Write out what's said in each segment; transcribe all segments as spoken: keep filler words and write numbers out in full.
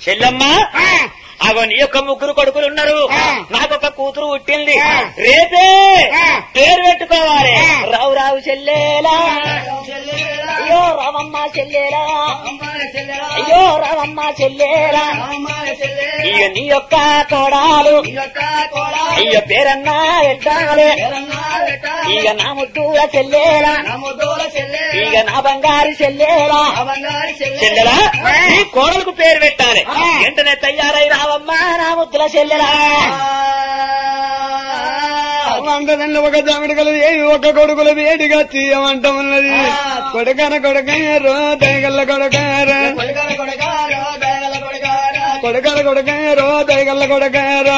చెల్లమ్మ అగో నీ యొక్క ముగ్గురు కొడుకులు ఉన్నారు, నాకొక కూతురు పుట్టింది, రేపే పేరు పెట్టుకోవాలి. రావు రావు చెల్లేలా, అయ్యో రావమ్మ చెల్లేలా, అయ్యో రావమ్మ చెల్లేలా, ఇక నీ యొక్క కోడాలు అయ్యో పేరన్నా పెట్టాలి, ఇక నా ముద్దుల చెల్లేలా, ఇక నా బంగారు చెల్లేలా, చెల్లెలా నీ కోడలకు పేరు పెట్టాలి. వెంటనే తయారై రావమ్మా నా ముద్దుల చెల్లెలా. వంటదండి ఒక జామిడికలు ఏమి ఒక కొడుకులు వేడిగా తీయమంట ఉన్నది. కొడుకన కొడుకారో దయగల్ల కొడుకారా, కొడుకన కొడుకారో దయగల్ల కొడుకారా,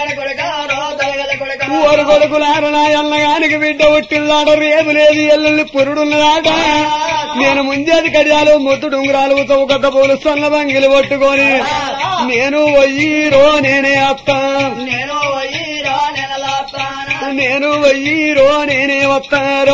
ఊరు కొడుకులార నా ఎల్లగానికి బిడ్డ ఉట్టిల్లాడ రేపు లేదు ఎల్లుల్ని పురుడున్నదాట. నేను ముంజేది కడియాలు ముద్దు డుంగురాలు చౌకత పూలు సొన్న బంగిలు పట్టుకొని నేను వయ్యిరో నేనే అత్త, నేను వయ్యిరో నేనే వస్తారో.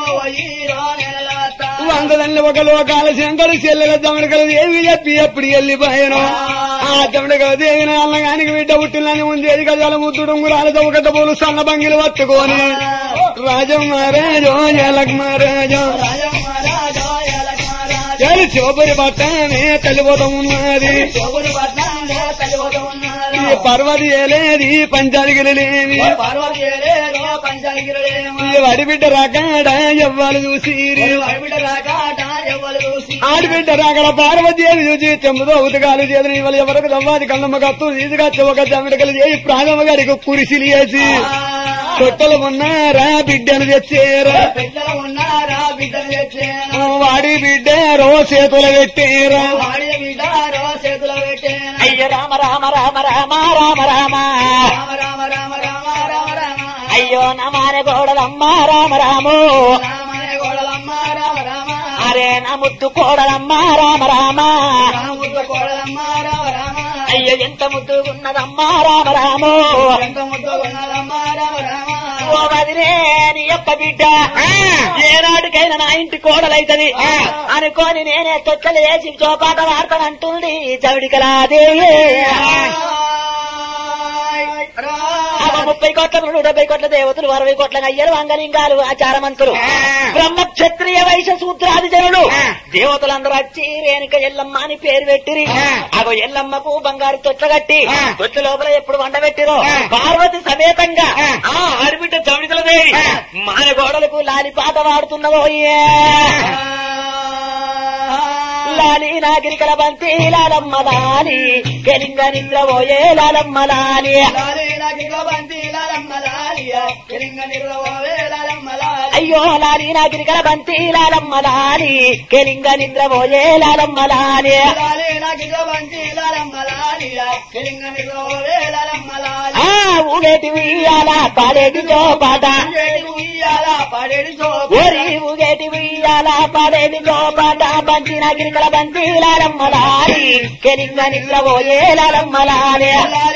వందలన్నీ ఒక లోకాల శంకరు చెల్లెల దమడకలు ఏమి చెప్పి ఎప్పుడు వెళ్ళిపోయాను. ఆ దమడకలు దేవిన అల్లగానికి బిడ్డ పుట్టిల్లని ముంజేది కడియాలు ముద్దు డుంగురాలు చౌకత పూలు సొన్న బంగిలు పట్టుకొని రాజమ్మ రాజో జలక్మ రాజో ఏడు చోపరి పట్టమే తల్లిపోతం ఉన్నది, పర్వతి ఏలేది పంచాలిగిరి లేని అడిబిడ్డ రాకాడ ఎవ్వాలి చూసి ఆడిబిడ్డ రాకడ పార్వతి ఏమి చూసి చెంబుతో ఉతకాలు చేతులు ఇవాళ ఎవరికి దవ్వాది కన్నమ్మ కత్తు తీసుకొచ్చి ఒక జమిడకలు చేసి ప్రాణమ్మ గారికి కురిసిలు వేసి తొట్టలు ఉన్నారా బిడ్డను తెచ్చారా, వాడి బిడ్డ రో చేతులు పెట్టేరా. అయ్య రామ రామ రామ రామ రామ రామ అయ్యో నమానే గోడలమ్మ రామ రాము, అరే నా ముద్దు కోడలమ్మ రామ రామ, అయ్యో ఎంత ముద్దుకున్నదమ్మా రామ రాము. ఓ వదిలే నీ యొక్క బిడ్డ ఏనాటికైనా నా ఇంటి కోడలైతది అనుకోని నేనే తొచ్చలు వేసి చోపాట వాడతానంటుంది చవిడికలాదేవి. ముప్పై కోట్ల నూట డెబ్బై కోట్ల దేవతలు అరవై కోట్ల అయ్యలు అంగలింగాలు ఆచారమంతులు బ్రహ్మ క్షత్రియ వైశ్య శూద్రాది జనుడు దేవతలందరూ వచ్చి రేణుక ఎల్లమ్మ అని పేరు పెట్టిరి. అగో ఎల్లమ్మకు బంగారు తొట్లగట్టి తొట్ల లోపల ఎప్పుడు వండబెట్టిరో పార్వతి సమేతంగా ఆ ఆడబిడ్డ చవిడికలదేవి మాన గోడలకు లాలి పాట వాడుతున్నదో లాలి నాగిరికల బంతి లాలమ్మ లాలి కెలింగ నిద్రపోయే లాలమ్మ లాలి, అయ్యో లాలి నాగిరికల బంతి లాలమ్మ లాలి కెలింగ నిద్రపోయే లాలమ్మ లాలి. ఆ ఊగేటి ఉయ్యాల పాడేటి జోపాట, ఓరి ఊగేటి ఉయ్యాల పాడేటి జోపాట బంతి నాగిరికల బంతి లాలమ్మ లాలి కెలింగ నిద్రపోయే లాలమ్మ లాలి.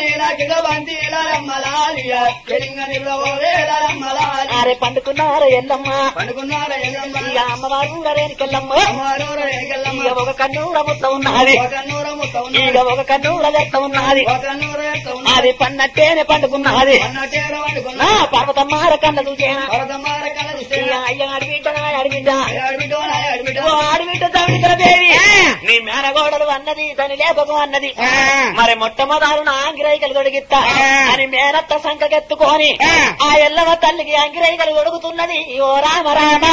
అరే పండుకున్నారు ఎల్లమ్మ ఇక అమ్మవారు రేణుకెళ్ళమ్మ ఇక ఒక కన్నూర ముట్ల ఉన్నది, ఇక ఒక కన్నూర లెక్క ఉన్నది, అది పన్నట్టేనే పండుకున్నది. పర్వతమ్మార కళ్ళ చూసేనా అయ్య అడిగిడ్డ అడిగిడ్డ అడిగిడ్డ చవిడికలదేవి నీ మేనగోడలు అన్నది తని లేపకు అన్నది. మరి మొట్టమొదలు నా అంగిరైకలు తొడిగిత్తా అని మేనత్త సంకకెత్తుకొని ఆ ఎల్లవ తల్లికి అంగిరైకలు తొడుగుతున్నది. ఓ రామ రామ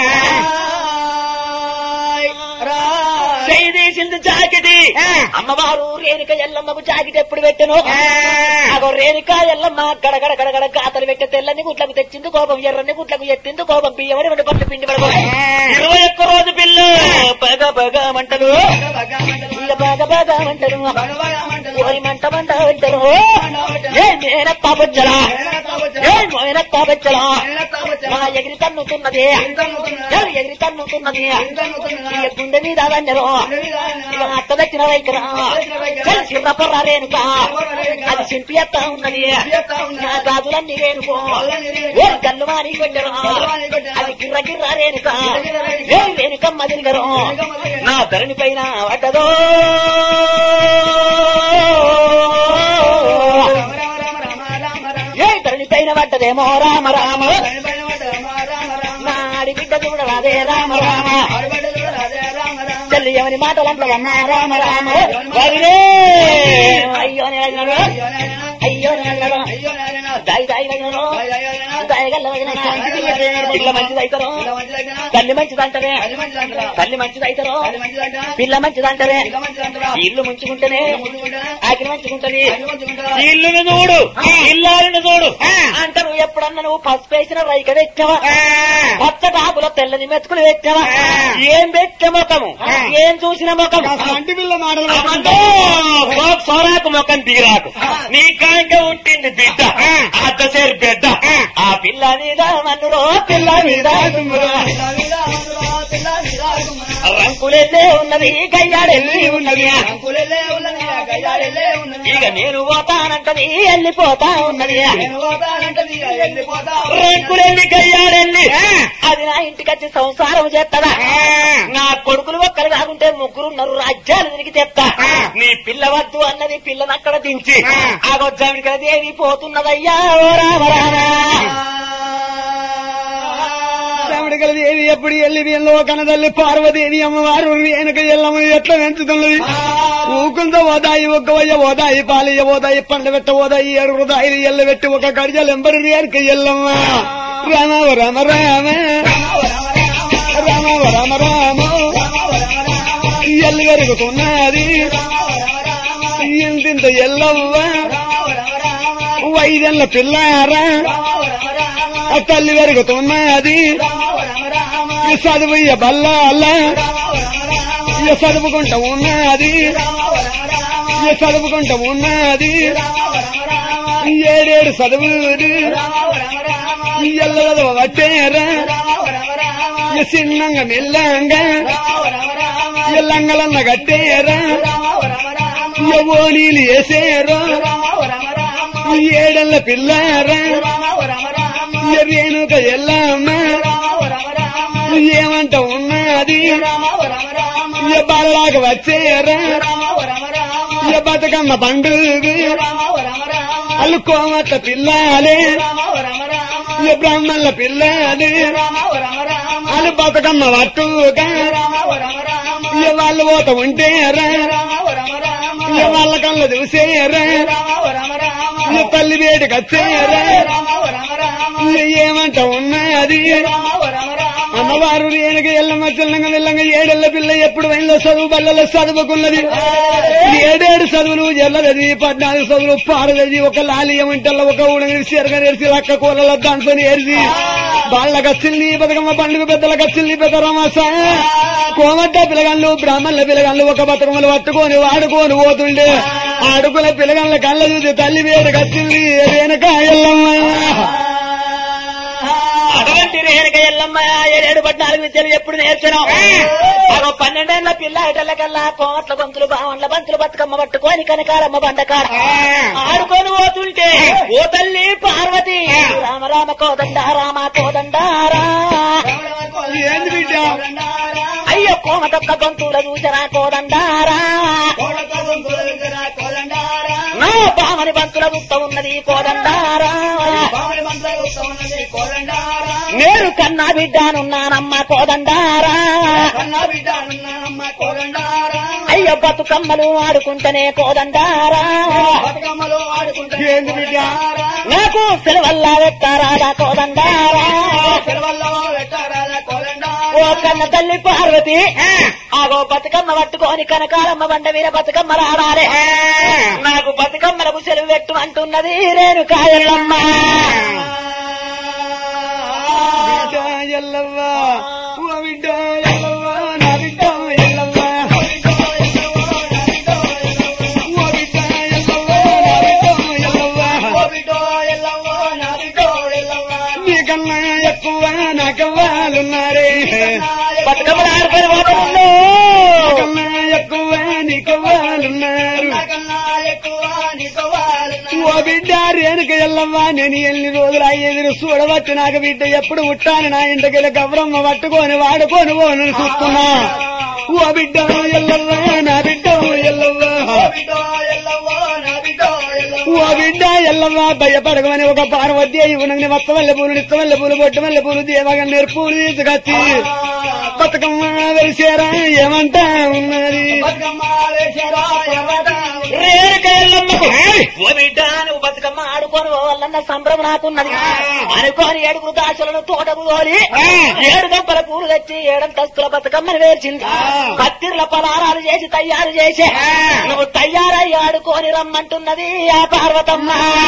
చేసింది జాకెటి అమ్మవారు రేణుక ఎల్లమ్మకు జాకెట్ ఎప్పుడు పెట్టను అగో రేణుక ఎల్లమ్మ గడగడ గడగడ గాతలు పెట్టే తెల్లని గుట్లకు తెచ్చింది కోపం, ఎర్రని గుట్లకు ఎత్తింది కోపం, బియ్యమని రెండు పట్ల పిండి పడబో ఇరవై ఒక్క రోజు పిల్ల బగ బగ మంటలు బగ బగ మంటలు. పోయి మంట మంట పెట్టరు ఏ మేనత్తా బొచ్చలా ఏ మేనత్తా బొచ్చలా నా ఎగిరి తన్నుతున్నది ఎగిరి తన్నుతున్నది ఇక గుండె మీద వండరు ఇక అట్ట దక్కిన వైఖరా చిన్నపర్ర రేణుక అది చింపి ఎత్తా ఉన్నది నా గాజులన్నీ రేణుకో ఏ గల్లు మాని కొట్టరు అది గిర్ర గిర్ర రేణుక ఏ రేణుకమ్మ తిరిగరు నా ధరణి పైన పడ్డదో ఏ ధరణి పైన పడ్డదేమో రామ రామ నాడి బిడ్డ చూడరాదే రామ రామ చెల్లి ఎవరి మాటలంటదన్నా రామ రామ అయ్యో అయ్యో దాయి దాయి దాయగల్ల పిల్ల మంచిదైతారో తల్లి మంచిదంటనే తల్లి మంచిదైతారో పిల్ల మంచిదంటనే ఇల్లు ముంచుకుంటేనే ఆకిలి మంచుకుంటది ఇల్లును చూడు ఇల్లాలను చూడు అంటారు ఎప్పుడన్నా నువ్వు పసుపు వేసిన రైక తెచ్చావా పచ్చ టాపులో తెల్లని మెతుకులు తెచ్చావా ఏం పెట్టే ముఖము ఏం చూసిన ముఖం అంటి పిల్ల మాటలు సోరాకు ముఖం తీరాకు నీ కాంక ఉంటుంది బిడ్డ అద్దసేరు బిడ్డ ఆ పిల్ల మీద మన్నురో పిల్ల మీద రంకులెల్లే ఉన్నది గయ్యాడెల్లి ఉన్నది ఇక నేను పోతానంటది వెళ్ళిపోతా ఉన్నది రంకులెల్లి గయ్యాడెల్లి అది నా ఇంటికి వచ్చి సంసారం చేస్తదా నా కొడుకులు ఒక్కరు కాకుంటే ముగ్గురున్నారు రాజ్యాలు తిరిగి తెస్తా నీ పిల్ల వద్దు అన్నది పిల్లని అక్కడ దించి ఆగొచ్చామిడి కదా దేవి పోతున్నదయ్యా ఓ రామ రామ దేవి ఎప్పుడు ఎల్లి వీళ్ళలో కనదల్లి పార్వదేవి అమ్మవారు వెనుక ఎల్లమని ఎట్లా పెంచుతున్నది ఊకుంతో ఓదాయి ఒక్క వయ్య ఓదాయి పాలియ ఓదాయి పండబెట్ట ఓదాయి ఏడు హృదాయిలు ఎల్ల పెట్టి ఒక గడిజలు ఎంబరి వెనుక ఎల్లమ్మ రామ రామ రామ రామ రామ రామ ఎల్లు పెరుగుతున్నది ఇంతింత ఎల్లవ్వ వైదెల్ల పిల్లారా తల్లి పెరుగుతున్నది చదువుయ్య బల్లాల చదువుకుంటా ఉన్నది చదువుకుంటా ఉన్నది ఏడేడు చదువుది ఎల్ల చదువు పట్టేరా చిన్నంగా మెల్లంగా ఎల్లంగలన్న కట్టేరా ఓ నీళ్ళు వేసేరా ఏడెళ్ళ పిల్లారా రేణుక ఎల్లమ్మ ఏమంట ఉన్నది బాలలాగా వచ్చేరా బతుకమ్మ పండుగ అల్లు కోమట్ల పిల్లాలే బ్రాహ్మణుల పిల్లాలే అల్లు బతుకమ్మ పట్టుగా వాళ్ళు పోత ఉంటేరా వాళ్ళ కళ్ళ చూసేరా తల్లి వేడికి వచ్చేరా ఏమంట ఉన్నది అమ్మవారు రేణుక ఎల్లమ్మ చిల్లంగా వెళ్ళంగా ఏడెళ్ళ పిల్ల ఎప్పుడు వైందో చదువు బల్లలో చదువుకున్నది ఏడేడు చదువులు ఎల్లది పద్నాలుగు చదువులు పాడలేదు ఒక లాలియం ఇంటల్లో ఒక ఊడనిసి ఎరగనేసి లక్క కూలలో దాంతో ఏరిసి వాళ్ళకి వచ్చింది బతుకమ్మ పండుగ పెద్దలకు వచ్చింది పెద్ద రమాస కోమట్ట పిల్లగాళ్ళు బ్రాహ్మణుల పిల్లగాళ్ళు ఒక బతుకమ్మలు పట్టుకొని వాడుకొని పోతుండే అడుగుల పిల్లగాళ్ళ కళ్ళ చూసి తల్లి వేడికి వచ్చింది రేణుక ఎల్లమ్మ అటువంటి రేణుక ఎల్లమ్మ ఏడేడు పద్నాలుగు విద్యలు ఎప్పుడు నేర్చినాం పన్నెండేళ్ల పిల్ల ఇటల్లకల్లా కోట్ల గొంతులు బావన్ల బంతులు బతుకమ్మ పట్టుకొని కనకారమ్మ బండకార ఆడుకొని పోతుంటే ఓ తల్లి పార్వతి రామ రామ కోదండ రామ కోదండారా అయ్యో కోమతొక్క గొంతుల చూసరా కోదండారా నా బామని బంతుల గుప్త ఉన్నది కోదండారా నేను కన్నా బిడ్డానున్నానమ్మ కోదండారా అయ్యో బతుకమ్మలు ఆడుకుంటేనే కోదండారా నాకు సెలవల్లా పెట్టారా కోదండారా ఓ కన్న తల్లి పార్వతి ఆగో బతుకమ్మ పట్టుకొని కనకాలమ్మ బండ మీద బతుకమ్మ రాడారే నాకు బతుకమ్మలకు సెలవు పెట్టు అంటున్నది రేణుక ఎల్లమ్మ ఎల్లవ్వ ఓ బిడ్డ ఎల్లవ్వ నా బిడ్డ ఎల్లవ్వ ఓ బిడ్డ బతుకమ్మలు ఆడుకొని పోతున్నారు. ఎక్కువ నీకు వాళ్ళున్నారు. ఓ బిడ్డ రేణుక ఎల్లమ్మా నేను ఎన్ని రోజులు అయ్యేది చూడవచ్చు. నాకు బిడ్డ ఎప్పుడు పుట్టాను నా ఇంటికి గౌరమ్మ పట్టుకొని వాడుకొని పోను చూస్తున్నా. ఓ బిడ్డ ఎల్లవ్వా నా బిడ్డ ఎల్లవ్వా ఓ బిడ్డ ఎల్లవ్వా భయపడగమని ఒక పార్వతి ఇవ్వనని వత్తవల్ల పూలు నిత్తవల్ల పూలు బొట్టవల్ల పూలు దేవగా నేర్పులు తీసుకొచ్చి బతుకమ్మ వెలిసేరా ఏమంటా ఉన్నది. ఓ బిడ్డ నువ్వు బతుకమ్మ ఆడుకొని పోవాలన్న సంభ్రమం నాకున్నది అనుకోని ఏడుగురు దాసులను తోటకు తోలి ఏడు గంపల పూలు తెచ్చి ఏడంతస్తుల బతుకమ్మని వేర్చింది. పత్తిర్ల పలారాలు చేసి తయారు చేసే నువ్వు తయారై ఆడుకొని రమ్మంటున్నది ఆ పార్వతమ్మ.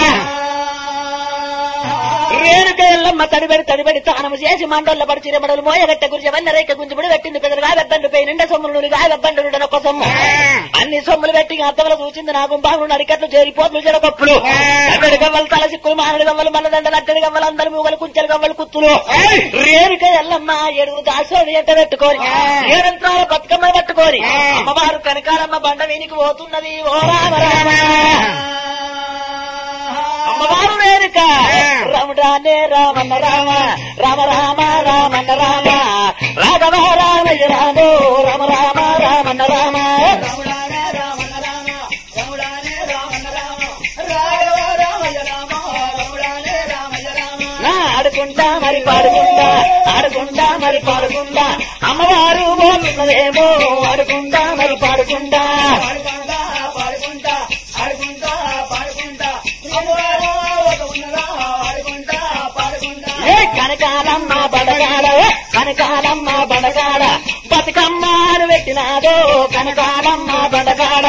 రేణుక ఎల్లమ్మ తడిబడి తడిబడి తానము చేసి మండోళ్ళ పడి చిరమడలు మోయగట్ట గురించి వల్ల రేఖ గుంజుబడి పెట్టింది. పెద్దలు గాయబండు పై నిండా సొమ్ములు గాయబండు ఒక సొమ్ము అన్ని సొమ్ములు పెట్టి అద్దవలు చూసింది. నాకు బాగులు నడికట్లు చేరిపోతులు జడపప్పులు అక్కడి గవ్వలు తల సిక్కులు మానడి గవ్వలు మల్లదండలు అక్కడి గవ్వలు అందరు మూగలు కుంచెలు గవ్వలు కుత్తులు. రేణుక ఎల్లమ్మ ఏడుగురు దాసోని ఎంట పెట్టుకొని ఏడంత్రాల బతుకమ్మ పట్టుకొని అమ్మవారు కనకాలమ్మ బండ వీనికి పోతున్నది. ఓ రామ రామ అమ్మవారు రేణుక రాముడానే రామన్న రామ రామ రామ రామన్న రామ రాఘవ రామయ్య రామో రామ రామ రామన్న రామ ఆడుకుంటా మరి పాడుకుంటా ఆడుకుంటా మరి పాడుకుంటా అమ్మవారు పోతున్నదేమో ఆడుకుంటా మరి పాడుకుంటా కనకాలమ్మ బడగాడ కనకాలమ్మ బడగాడ బతుకమ్మను పెట్టినాదో కనకాలమ్మ బడగాడ.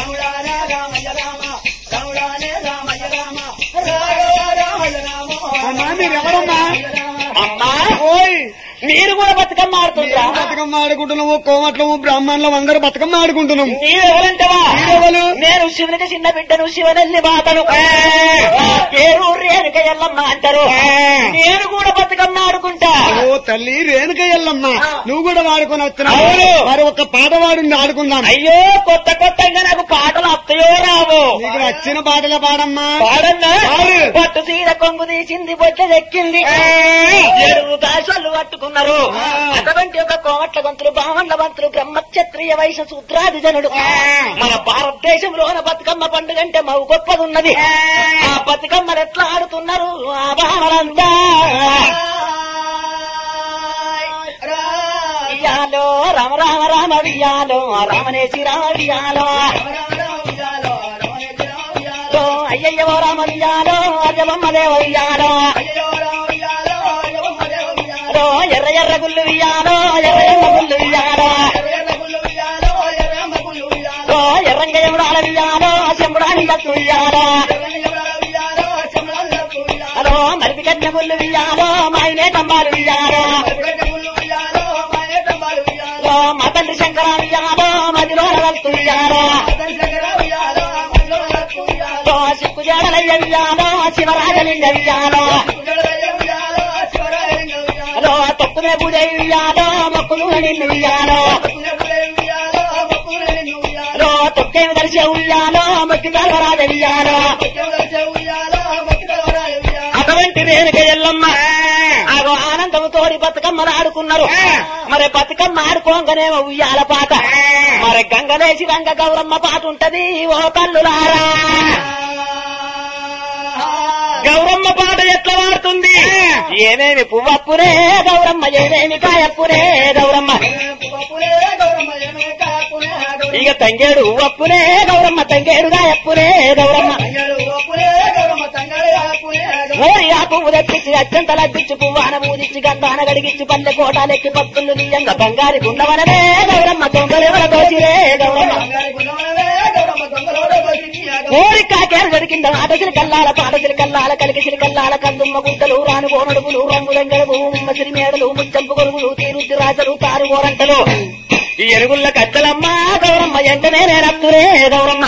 అమ్మా మీరు కూడా బతుకమ్మ ఆడుతుంటా? బతుకమ్మ ఆడుకుంటున్నాము. కోమట్లము బ్రాహ్మణులు అందరూ బతుకమ్మ ఆడుకుంటున్నాం. నీవెవరంటవా? నేను శివునికి చిన్న బిడ్డను శివనల్లి బాతను పేరు రేణుక ఎల్లమ్మ అంటారు. నేను కూడా బతుకమ్మ ఆడుకుంటా. ఓ తల్లి రేణుక ఎల్లమ్మ నువ్వు కూడా వాడుకొని వస్తున్నావు. మరి ఒక పాట వాడింది ఆడుకుందాం. అయ్యో కొత్త కొత్తగా నాకు పాటలు అత్తయో రావు. నీకు నచ్చిన పాటలే పాడమ్మా. పాడన్నా పట్టు తీర కొంగు తీసింది బొట్ట ఎక్కింది ఏడుగు దాసాలు పట్టుకున్నారు. అటువంటి ఒక కోమట్ల బంతులు బామన్ల బంతులు బ్రహ్మక్షత్రియ వైశ్య సూత్రాది జనుడు మన భారతదేశంలోన బతుకమ్మ పండుగ అంటే మవు గొప్పదున్నది. ఆ బతుకమ్మలు ఎట్లా ఆడుతున్నారు ఆ బామలంతా వియాలో రామ రామ రామ వియాలో రామనేసి రామ వియాలో అయ్యయ్యో రామ వియాలో అజబమ్మ దేవ వియాలో ఎర్ర ఎర్ర గుళ్ళు వియాలో ఎర్ర ఎర్ర గుళ్ళు వియాలో ఎర్రంగ ఎముడాల వియాలో చెంబుడాని గట్టు వియాలో అదో మరిపి కట్టిన గుళ్ళు వియాలో మాయనే కంబాలు వియాలో మా తండ్రి శంకర వియాలో మదిలో గట్టు వియాలో సిక్కు జాడలయ్య వియాలో శివరాజలింగ వియాలో తొక్కునే పూజ వియాలో మొక్కులు నిన్ను వియాలో తొక్కేవి దర్శే ఉయ్యాలో మొక్కి గర్వరాజ వియాలో అటువంటి రేణుక ఎల్లమ్మ ఆగో ఆనందము తోడి బతుకమ్మలు ఆడుకున్నారు. మరి బతుకమ్మ ఆడుకోగానేమో ఉయ్యాల పాట మరి గంగలేసి రంగ గౌరమ్మ పాట ఉంటది. ఓ కల్లులారా గౌరమ్మ పాట ఎట్లా వాడుతుంది? ఏమేమి పువ్వప్పురే గౌరమ్మ ఏమేమి కాయప్పురే గౌరమ్మ ఇక తంగేడు ఉవ్వప్పురే గౌరమ్మ తంగేడు కాయప్పురే గౌరమ్మ ఓరి ఆ పువ్వు తెప్పించి అత్యంతలు అద్దించి పువ్వాన పూజించి గంధాన గడిగించి పల్లె కోటాలెక్కి పత్తులు నీయంగా బంగారి గుండవనరే గౌరమ్మ దొంగలెవర దోచిరే గౌరమ్మ ఓరి కాకేరు జరిగింద ఆటసిరి కల్లాల పాటసిరి కల్లాల కలికిసిరి కల్లాల కందుమ్మ గుడ్డలు రాను గోనడుగులు రంగులంగడలు ఉమ్మసిరి మేడలు ముచ్చంపు గొరుగులు తీరుద్ది రాజలు తారు గోరంటలు ఈ ఎరుగుళ్ళ కట్టలమ్మ గౌరమ్మ ఎంటనే నేనత్తురే గౌరమ్మ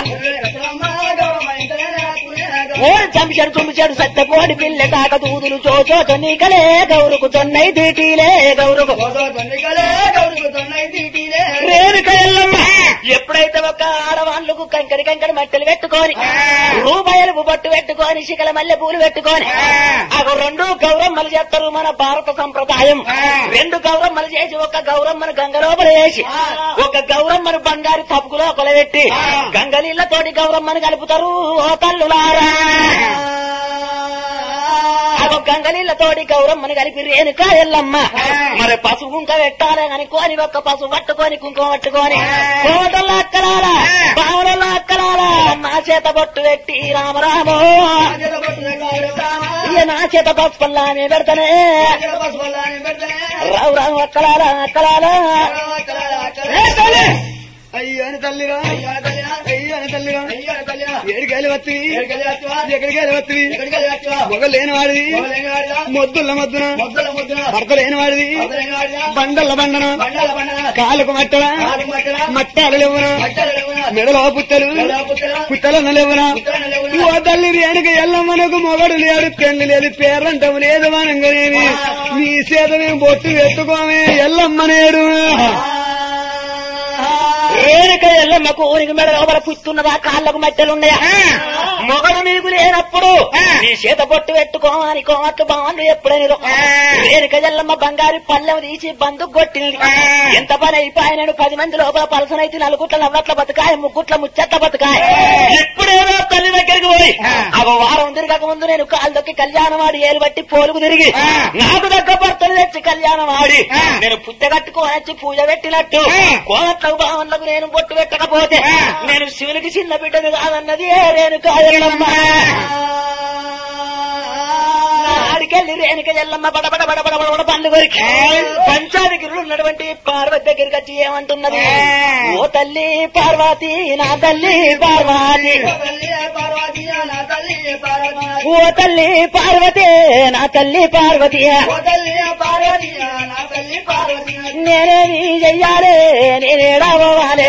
ఓరి చంపిచాడు చుంపిచాడు సత్తపోడి పిల్లె కాక దూదులు చోచో నీకలే గౌరుకు తొన్నై తీటీలే గౌరుకు రేణుక ఎల్లమ్మ ఎప్పుడైతే ఒక ఆడవాళ్ళకు కంకడి కంకడి మట్టెలు పెట్టుకొని రూపాయలు బొట్టు పెట్టుకొని శిఖల మల్లె పూలు పెట్టుకొని అవి రెండు గౌరమ్మలు చేస్తారు మన భారత సంప్రదాయం. రెండు గౌరమ్మలు చేసి ఒక గౌరమ్మను గంగ లోపల వేసి ఒక గౌరమ్మను బంగారు తప్పుకులో కొలబెట్టి గంగలీళ్లతోటి గౌరమ్మను కలుపుతారు. ఓ తల్లులారా గంగలీళ్లతోటి గౌరమ్మని కలిపి రేణుక ఎల్లమ్మ మరి పసుపు కుంక పెట్టాలి అనుకోని ఒక్క పసుపు పట్టుకొని కుంకుమ పట్టుకొని కోటల్లో అక్కలారా బావులలో అక్కలారా నా చేత బొట్టు పెట్టి రామరామో ఇక నా చేత పసుపల్లానే పెడతానే రావు రావు అక్కలారా అక్కలారా అయ్యాని తల్లిరా అయ్యాని తల్లిరా ఏడికెళ్ళి వత్తి ఎక్కడికెళ్ళి వత్తి మొగ లేని వాడిది మొద్దుల మొద్దున భర్త లేని వాడిది బండల బండన కాలుకు మట్టల మట్టాలు లేవున మెడలో పుట్టలు పుట్టలను లేవున ఓ తల్లి రేణుక ఎల్లమ్మనకు మొగడు లేడు పెళ్లి లేదు పేరంటం లేదు మనంగనేది నీ చేత మేము బొట్టు పెట్టుకోమే ఎల్లమ్మనేడు. రేణుక ఎల్లమ్మకు ఊరికి మెడ లోపల పుచ్చున్నదా కాళ్ళకు మట్టెలున్నాయా మొగడు నీకు లేనప్పుడు నీ చేత బొట్టు పెట్టుకోమని కోమట్లు బాగుండు ఎప్పుడైనా రేణుక ఎల్లమ్మ బంగారు పల్లెం తీసి బందుకు కొట్టింది. ఎంత పని అయిపోయినాడు పది మంది లోపల పలసనైతే నలుగుట్ల నవ్వట్ల బతుకాయ ముగ్గుట్ల ముచ్చట్ల బతుకాయ. ఇప్పుడేదో తల్లి దగ్గరికి పోయి అవ వారం తిరగక ముందు నేను కాలు దొక్కి కళ్యాణం ఆడి ఏలు బట్టి పోలుకు తిరిగి నాకు దగ్గర భర్తలు తెచ్చి కళ్యాణం ఆడి నేను పుట్ట కట్టుకోనొచ్చి పూజ పెట్టినట్టు కోమట్లకు బావన్లకు నేను బొట్టు పెట్టకపోతే నేను శివునికి చిన్న బిడ్డను కాదన్నది రేణుక ఎల్లమ్మ. ఆడికెళ్ళి రేణుక ఎల్లమ్మ బడబడ బడబడ బడబడ పండ్లు కొరికి పంచాదిగిరులు ఉన్నటువంటి పార్వతి దగ్గరికి వచ్చి ఏమంటున్నది, ఓ తల్లి పార్వతి నా తల్లి పార్వతి, ఓ తల్లి పార్వతి నా తల్లి పార్వతి, నేనేమి చెయ్యాలి నేనేడా పోవాలి,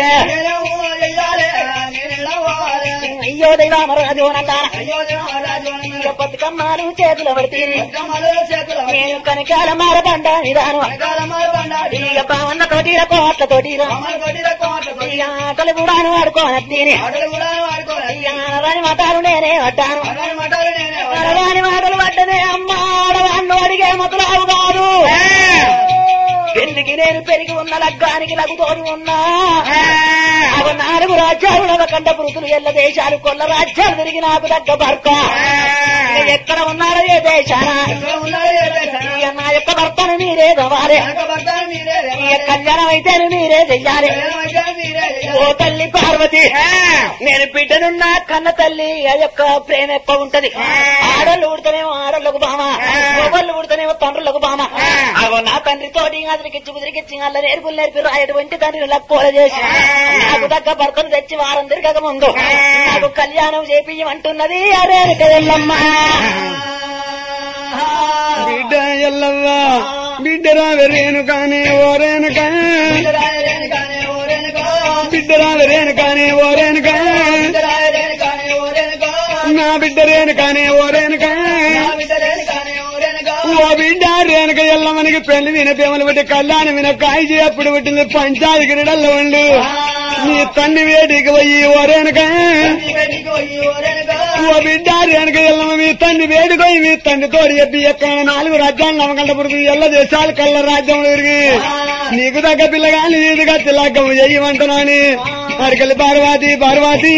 అయ్యో దైవామరాజు బతుకమ్మాలు చేతులు పడితే నేను కనకాల మారబండ నిదాను ఇక బావన్న తోటి కోట్ల తోటి ఆటలు కూడా ఆడుకోనని ఆడవాని మాటలు నేనే పడ్డాను, ఆడవాని మాటలు పడ్డనే అమ్మ ఆడవాళ్ళు అడిగే మొదలావు కాదు. పెళ్లికి నేను పెరిగి ఉన్న లగ్గానికి లగుతోని ఉన్నా అవి నాలుగు రాజ్యాలు నవకండ పురుతులు ఎల్ల దేశాలు కొల్ల రాజ్యాలు తిరిగి నాకు దగ్గ భర్త ఎక్కడ ఉన్నారో ఏ దేశాన నా యొక్క భర్తను మీరే కావాలి, కళ్యాణం అయితే మీరే చెయ్యాలి. ఓ తల్లి పార్వతి నేను బిడ్డనున్నా కన్న తల్లి ఆ యొక్క ప్రేమ ఎక్కువ ఉంటది. ఆడళ్ళు ఉడితేనేమో ఆడళ్ళకు బామ, గొప్పళ్ళు ఉడితేనేమో తండ్రులకు బామ. అవో నా తండ్రి తోటి అతనికిచ్చి కుదిరికిచ్చి అల్ల నేర్పులు నేర్పి రాయటువంటి తండ్రి లక్కోల చేసి నాకు దగ్గ భర్తను తెచ్చి వారం తిరగక ముందు నాకు కళ్యాణం చేపియమంటున్నది ఆ రేణుక ఎల్లమ్మ. బిడ్డ ఎల్లవ్వ బిడ్డరా రేణుకానే ఓ రేణుక, బిడ్డరా రేణుకానే ఓ రేణుక, నా బిడ్డ రేణుకానే ఓ రేణుక, ఓ బిడ్డ రేణుక ఎల్లమ్మనికి పెళ్లి విన ప్రేమలు బట్టి కళ్యాణం విన కాయి అప్పుడు పుట్టింది పంచాది గిరిడల్లో ఉండు నీ తండ్రి వేడికి పోయి ఓ రేణుక, ఓ బిడ్డ రేణుక ఎల్లమ్మ మీ తండ్రి వేడిపోయి మీ తండ్రి తోడు చెప్పి ఎక్కడ నాలుగు రాజ్యాలు నమ్మకంట పుడుతు ఎల్ల దేశాలు కళ్ళ రాజ్యం తిరిగి నీకు తగ్గ పిల్లగాని నీదిగా తిలగ్గం చెయ్యమంటున్నాని అడికెళ్ళి పార్వతి పార్వతి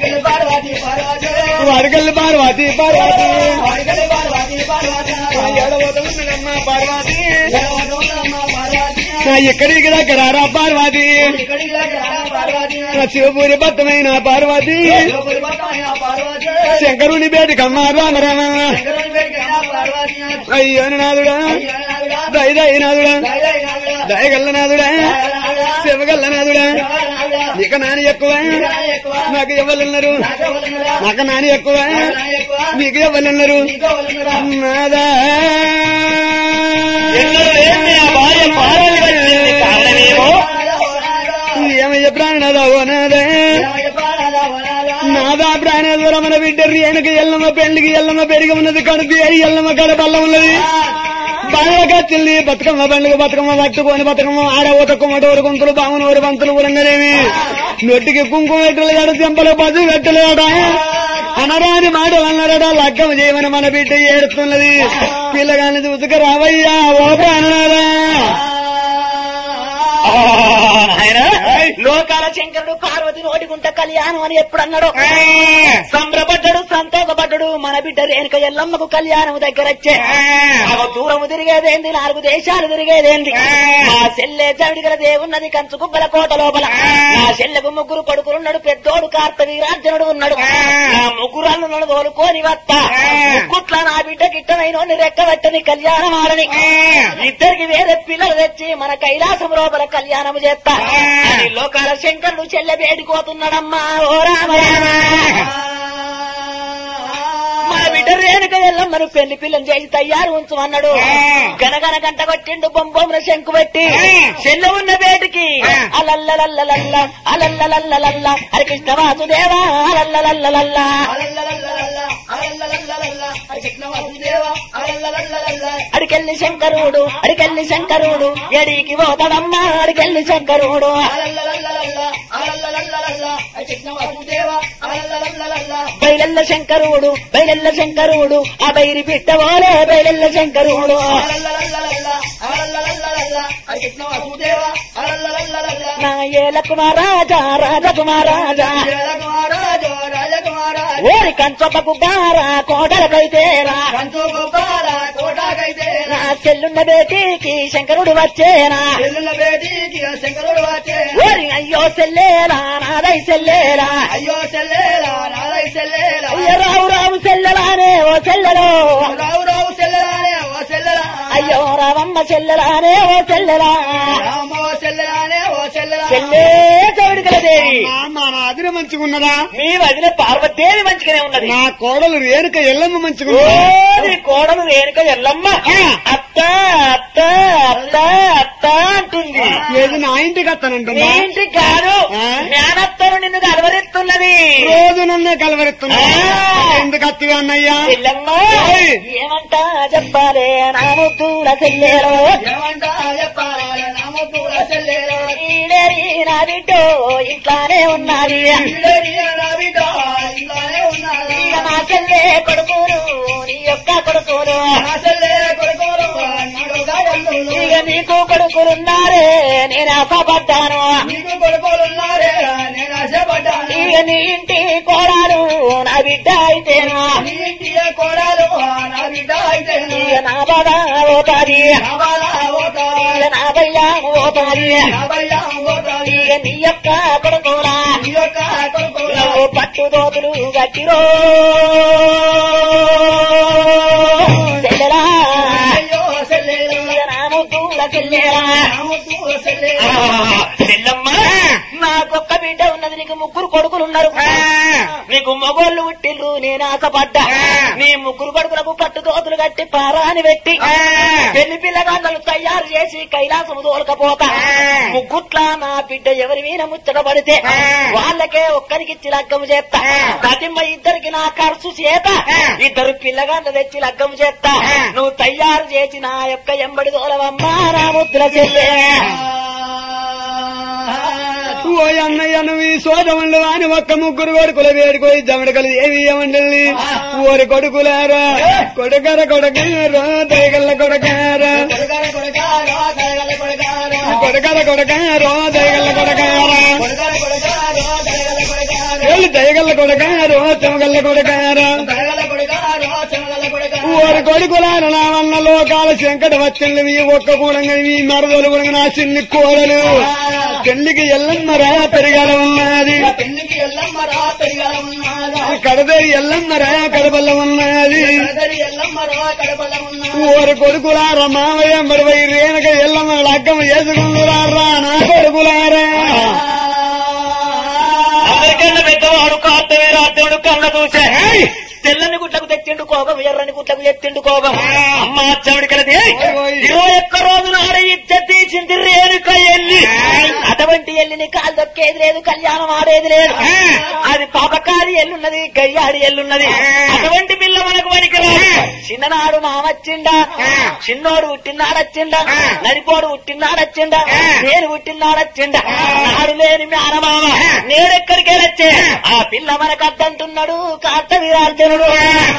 అడికెళ్ళి పార్వతి పార్వతి పార్వతి ఎక్కడికి దగ్గర రా పార్వతి, శివపూరి భక్తమైన పార్వతి, శంకరుని బేటికమ్మ రామరామ, అయ్యోని నాదుడా దయదయ నాదుడా దయగల్ల నాదుడా శివగల్ల నాదుడా, నీకు నాని ఎక్కువ నాకు ఎవరున్నారు, నాకు నాని ఎక్కువ నీకు ఎవరున్నారు నాదా ఏమయ్య ప్రాణదా ఓ నాదే నాదా ప్రాణేశ్వర మన బిడ్డ రేణుక ఎల్లమ్మ పెళ్లికి ఎల్లమ్మ పెరిగి ఉన్నది కడుపు ఎల్లమ్మ కడ బల్ల ఉన్నది బాగా కట్టింది బతుకమ్మ పండుగ బతుకమ్మ పట్టుకొని బతుకమ్మ ఆడవత కుమ్మటోరు గుంతులు బామునోరు బంతులు ఉరంగనేమి నొట్టికి కుంకుమ పెట్టలు కాడ చెంపలు పదులు పెట్టలేడా అనరాని మాటలు అన్నారట లగ్గం చేయమని మన బిడ్డ ఏడుతున్నది పిల్లగాని చూసుక రావయ్యా ఓ ప్రాణారా లోకాల శంకరుడు పార్వతి నోటికుంట కళ్యాణం అని ఎప్పుడు అన్నాడు సంబరపడ్డాడు సంతోషపడ్డాడు మన బిడ్డ రేణుక ఎల్లమ్మకు కళ్యాణం దగ్గర వచ్చే దూరము తిరిగేదేంది నాలుగు దేశాలు తిరిగేదేంది ఆ చెల్లె చవిడిగల దేవున్నది కంచు కుబ్బల కోట లోపల ఆ చెల్లెకు ముగ్గురు కొడుకులున్నాడు పెద్దోడు కార్తవీరార్జునుడు ఉన్నాడు ఆ ముగ్గురాళ్ళు నన్ను తోలుకోని వత్త ముక్కుట్ల నా బిడ్డ గిట్టనైనోని రెక్కబెట్టని కళ్యాణం ఆడని ఇద్దరికి వేరే పిల్లలు తెచ్చి మన కైలాసం లోపల కళ్యాణం చేస్తా అని లోకాల శంకరుడు చెల్లె వేడుకోతున్నాడమ్మా ఓ రామ మన బిడ్డ రేణుక ఎల్లమ్మను పెళ్లి పిల్లని చేసి తయారు ఉంచమన్నాడు గనగన గంట కొట్టిండు బొంబొమ్మన శంకు పెట్టి చెల్లె ఉన్న వేటికి అలల్లలల్లలల్ల అలల్లలల్లలల్ల హరి కృష్ణ వాసుదేవా అలల్లలల్లలల్ల అడికెళ్ళి శంకరుడు అడికెళ్ళి శంకరుడు ఎడికి పోతాడమ్మా అడికెళ్ళి శంకరుడు బయలెల్ల శంకరుడు బయలెల్ల శంకరుడు ఆ బైరి పిట్టవాలే బయలెల్ల శంకరుడు నా ఏల కుమారాజా రాజకుమారాజా ఓరి కంచొప్పకు బారా కోటలకైతేరా నా చెల్లున్న బేటీకి శంకరుడు వచ్చేనా శంకరుడు వచ్చే ఓరి అయ్యో సెల్లేరా నాదై సెల్లేరా అయ్యో సెల్లేరా నాదై సెల్లేరా అయ్యో రావు రావు సెల్లరానే ఓ సెల్లెలో రావు రావు సెల్లరానే ఓ సెల్లరా అయ్యో రావమ్మ సెల్లరానే ఓ సెల్లెలా రామ ఓ సెల్లరానే ఓ సెల్లరా చెల్లే చౌడికల దేవి మా నాదిన మంచిగున్నదా మీ వదిన పార్వతీదేవి మంచిగానే ఉన్నది నా కోడలు రేణుక ఎల్లమ్మ మంచిగున్నదా నీ కోడలు రేణుక ఎల్లమ్మ అత్త అత్త అత్త అత్త అంటుంది ఏది నా ఇంటికి అత్తనంటుందా నీ ఇంటికి కాదు జ్ఞానత్తను నిన్ను కలవరిస్తున్నది రోజు నన్నే కలవరిస్తున్నా ఎందుకు అత్తిగా అన్నయ్యా ఎల్లమ్మ ఏమంటా చెప్పాలే నా ముద్దుల చెల్లెలో ఏమంటా చెప్పాలి నా ముద్దుల చెల్లెలో ఈడేరి నా బిడ్డో ఇట్లానే ఉన్నది నా చెల్లె కొడుకును నీ యొక్క కొడుకును ఇక నీకు కొడుకులున్నారే నేను ఆశపడ్డాను ఇక నీ ఇంటి కోడాలు నా బిడ్డ అయితేను ఇక నా బాధ పోతాది ఇక నా బయ్యా పోతాది ఇక నీ యొక్క కొడుకులా నువ్వు పట్టు దోతులు గట్టిరో చెల్లెలా రాముద్దుల చెల్లెలా చెల్లమ్మ నాకొక్క బిడ్డ ఉన్నది నీకు ముగ్గురు కొడుకులున్నారు నీకు మొగోళ్ళు పుట్టిల్లు నేను ఆశపడ్డా నీ ముగ్గురు కొడుకులకు పట్టు దోతులు కట్టి పారాని పెట్టి పెళ్లి పిల్లగాళ్ళను తయారు చేసి కైలాసము తోలకపోతా ముగ్గుట్లా నా బిడ్డ ఎవరి మీద ముచ్చట పడితే వాళ్ళకే ఒక్కరికిచ్చి లగ్గము చేస్తా ప్రతిమ్మ ఇద్దరికి నా ఖర్చు చేత ఇద్దరు పిల్లగాళ్ళు తెచ్చి లగ్గము చేస్తా నువ్వు తయారు చేసి నా యొక్క ఎంబడి తోలవమ్మా నా ముద్ర చెల్లె ఓ అన్నయ్య నువ్వు ఈ సోదములు అని ఒక్క ముగ్గురు కొడుకుల వేడుకోయి జమడకలు ఏవి ఇవ్వండి ఓరి కొడుకులారా కొడుకర కొడకారా దయగల్ల కొడకారా కొడకర కొడకారా దయగల్ల కొడకారా దయగల్ల కొడకారో చెమగల్ల కొడకారా ఓరి కొడుకులారు నా వల్ల లోకాల శంకట వచ్చింది మీ ఒక్క కూడా మీ మరదలు కూడా నా చిన్ని కోడలు పెళ్లికి ఎల్లమ్మరా పెరిగాల ఉన్నది కడదరి ఎల్లమ్మరా కడబల్ల ఉన్నది ఓరి కొడుకులారా మావయ్య మరవై రేణుక ఎల్లమ్మ లగ్గం చేసుకున్నారా నా కొడుకులారా అందరికన్నా పెద్దవాడు కార్తవీరార్జునుడు కన్న చూసే తెల్లని గుట్లకు తెచ్చిండు కోపం ఎర్రని గుట్లకు ఎత్తిండు కోపం అమ్మ చవిడికలది ఇరవై ఒక్క రోజు నాడు ఇచ్చ తీసింది రేణుక ఎల్లి అటువంటి ఎల్లిని కాలు దొక్కేది లేదు, కళ్యాణం ఆడేది లేదు. అది పాపకారి ఎల్లున్నది, గయ్యాడి ఎల్లున్నది. అటువంటి పిల్ల మనకు పనికిరాదు. చిన్ననాడు మామచ్చిండా, చిన్నోడు పుట్టినాడచ్చిండా, నడిపోడు పుట్టినాడచ్చిండా, నేను పుట్టినాడచ్చిండా. నాడు లేని మేనమామ నేడెక్కడికే వచ్చే ఆ పిల్ల మనకు అద్దంటున్నాడు కార్త వీరార్జునుడు.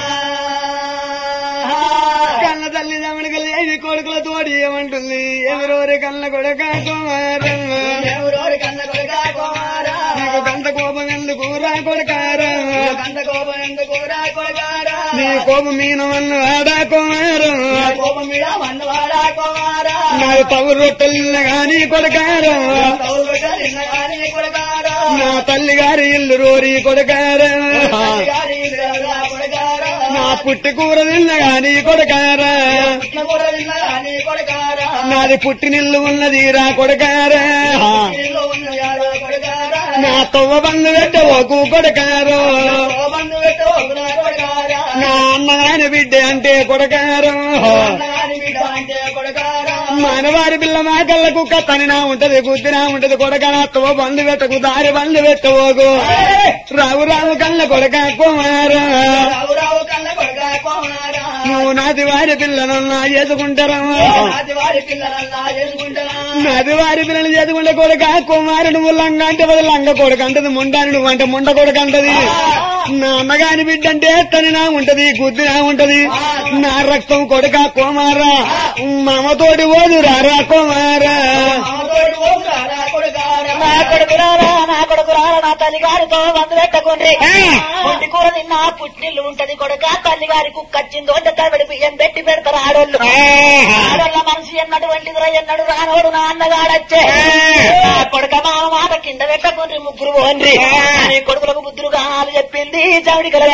కన్న తల్లి దమడికి లేని కొడుకుల తోడి ఏమంటుంది, ఎవరోరి కన్న కొడుక కుమారం, ఎవరోరి కన్న కొడుక కుమారా, నీకు కంత కోపం ఎందుకు రా కొడుకారా, కంత కోపం ఎందుకు రా కొడుకారా, నీ కోపం మీన వన్ను ఆడా కుమారం, కోపం మీద మన్నవాడా కుమారా, నాకు తవ్వు రొట్టెలిన్న గాని కొడుకారా, కానీ కొడుకారా, నా తల్లి గారి ఇల్లు రోరి కొడుకారా, కొడుకారా, నా పుట్టి కూర తిన్న గాని కొడుకారా, కానీ కొడుకారా, నాది పుట్టినిల్లు ఉన్నది రా కొడుకారా, కొడుకారా, నా తొవ్వ బంధు పెట్టవోకు కొడుకారు, బంధు పెట్టు కొడుకారా, నా అన్నగాని బిడ్డ అంటే కొడుకారు, అంటే కొడుకారా, మనవారి పిల్ల మా కళ్ళకు కత్తనినా ఉంటది, గుద్దినా ఉంటది కొడక, నా తొవ్వ బంధు పెట్టకు దారి బంధు పెట్టవోకు, రావు రావు కళ్ళ కొడక కుమారా, రావు రావు కన్న కొడుకా కుమారా, నువ్వు నాది వారి పిల్లనన్నా చేసుకుంటారా, నాటి వారి పిల్లలన్నా చేసుకుంటారా, నది వారి పిల్లలు చేసుకుంటే కొడుక కుమారు, నువ్వు లంగ అంటే అది లంగ కొడుకు అంటది, ముండాని నువ్వు అంటే ముండ కొడుకు అంటది, నా అన్నగాని బిడ్డ అంటే తనినా ఉంటది, గుద్దినా ఉంటది, నా రక్తం కొడుక కుమారా, మామతోటి ఓదు రారా కుమారా, మామతోటి పోకురారా కొడుకారా, నా కొడుకు రారా, నా కొడుకు రారా, నా తల్లి గారితో మందు పెట్టకుండ్రి. పుట్టి కూర తిన్నా పుట్టిల్లు ఉంటది కొడుక, తల్లి గారి కుక్కచ్చిందో తవిడి బియ్యం పెట్టి పెడతారు ఆడోళ్ళు. ఆడోళ్ళ మనిషి ఎన్నటువంటిది రా, ఎన్నడు రానోడు నా అన్నగాడచ్చే. నా కొడుక మామ మాట కింద పెట్టకుండ్రి, ముగ్గురు పోండ్రి అని కొడుకులకు బుద్ధులు గానాలు చెప్పింది చవిడి కల.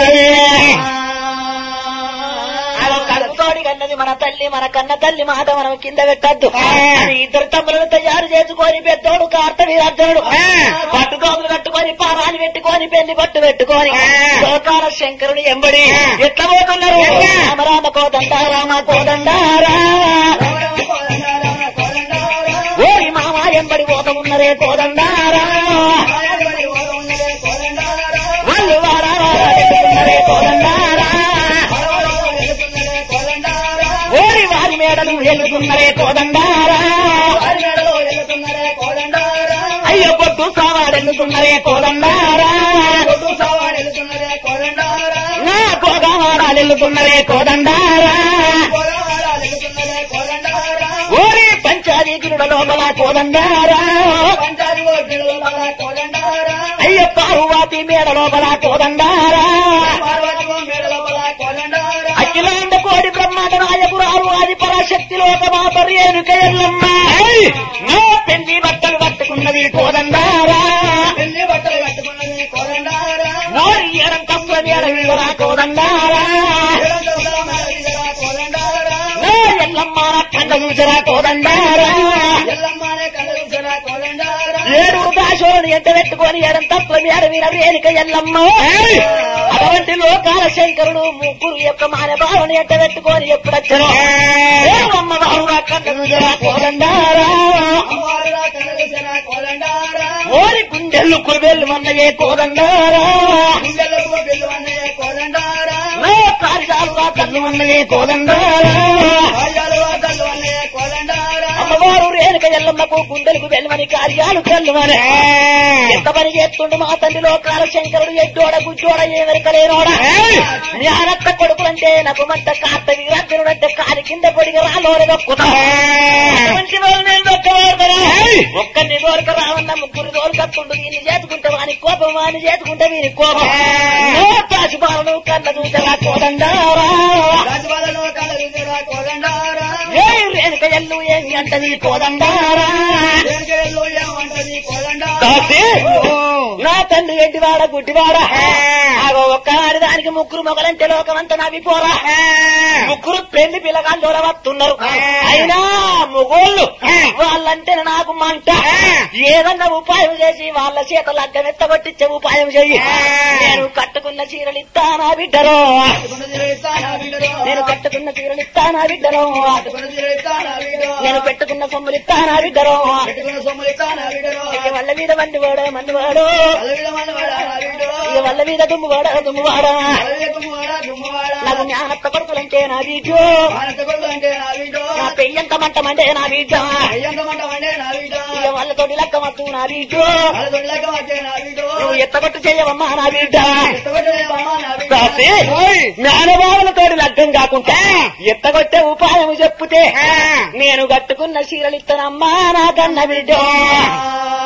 కడుపుతోడి కన్నది మన తల్లి, మన కన్న తల్లి మాట మనం కింద పెట్టద్దు. ఇద్దరు తమ్ములను తయారు చేసుకొని పెద్దోడు కార్త వీరార్జునుడు పట్టుకోములు కట్టుకొని పారాలు పెట్టుకొని పెళ్లి పట్టు పెట్టుకొని లోకాల శంకరుడు ఎంబడి ఎట్లా పోతున్నారు, రామరామ కోదండా రామ కోదండారా, ఓరి మామ ఎంబడి పోత ఉన్నరే కోదండారా, వాళ్ళు వారారే కోదండారా, ఓరి వారి మేడలు ఎల్లుతున్నరే కోదండారా, అయ్యో పొట్టు సావాడెల్లుతున్నరే కోదండారా, నా కోగావాడాలెల్లుతున్నరే కోదండారా, ఓరి పంచాదీకుల లోపల కోదండారా, అయ్యో పార్వతి మేడ లోపల కోదండారా, అఖిలాండ కోడి బ్రహ్మాండ నాయకురాలు ఆది పరాశక్తి లోక మాపర్యేనుక ఎల్లమ్మ నా పెళ్లి బట్టలు పట్టుకున్నది కోదండారా, నోరి ఎడం తప్ప మేడ వివరా కోదండారా, నా ఎల్లమ్మ కండ చూసరా కోదండారా, ఏడు దాశోని ఎంత పెట్టుకొని ఎడం తప్ప మేడ వీర రేణుక ఎల్లమ్మ. అటువంటి లోకాల శంకరుడు ముగ్గురు యొక్క మానభావని ఎట్ట పెట్టుకొని ఎప్పుడొచ్చను అమ్మవారు కండ చూసరా కోదండారా, ఓరి గుండెల్లు కురుబెల్లు మన్నయే కోదండారా, నా కార్యాలు కన్ను మన్నయే కోదండారా, అమ్మవారు రేణుక ఎల్లమ్మకు గుండెలకు వెళ్ళమని కార్యాలు కల్లుమని ఎంత పని చేస్తుండు మా తండ్రి లోకాల శంకరుడు ఎడ్డోడ గుడ్డోడ ఏమెరకలేనోడ జ్ఞానత్త కొడుకులంటే నాకు మంట కార్త వీరార్జునుడు అంటే కాలి కింద పొడిగా రాలోరదొక్కుతా మంచి వాళ్ళు నేను దొక్కవాడతారా, ఒక్కరిని దోరక రావన్న ముగ్గురు దోరకత్తుండు, వీని చేసుకుంటే వాని కోపం, వాని చేసుకుంటే వీని కోపం, రాజుబాలను కన్న చూసరా కోదండారా, ఏ రేణుక ఎల్లు ఏమి అంటది కోదండారా, నా తండ్రి ఎట్టివాడ గుడ్డివాడ ఆగో ఒక్క ఆడదానికి ముగ్గురు మొగలంటే లోకమంతా నవ్విపోరా ముగ్గురు పెళ్లి పిల్లగాళ్ళు దొరవస్తున్నారు అయినా మొగోళ్ళు వాళ్ళంటే నాకు మంట ఏదన్నా ఉపాయం చేసి వాళ్ళ చేత లగ్గం ఎత్తగొట్టించే ఉపాయం చెయ్యి నేను కట్టుకున్న చీరలు ఇస్తానా బిడ్డరో నేను కట్టుకున్న చీరలు ఇస్తానా బిడ్డరో నేను పెట్టుకున్న సొమ్ములు ఇస్తానా బిడ్డరో ఇక వాళ్ళ మీద మంది వాడ మంది వాడు ఇక వాళ్ళ మీద దుమ్ము వాడ దుమ్ము వాడా నాకు జ్ఞానత్త కొడుకులంటే నా బీజో నా పెయ్యంత మంటమంటే నా బీజా ఇక వాళ్ళతోటి లెక్కమత్తు నా బీజో నువ్వు ఎత్తగొట్టు చేయవమ్మా నా బీజ జ్ఞానభావులతోటి లగ్గం కాకుండా ఎత్తగొట్టే ఉపాయం చెప్పుతే నేను కట్టుకున్న చీరలు ఇస్తానమ్మా నా కన్న బిడ్డ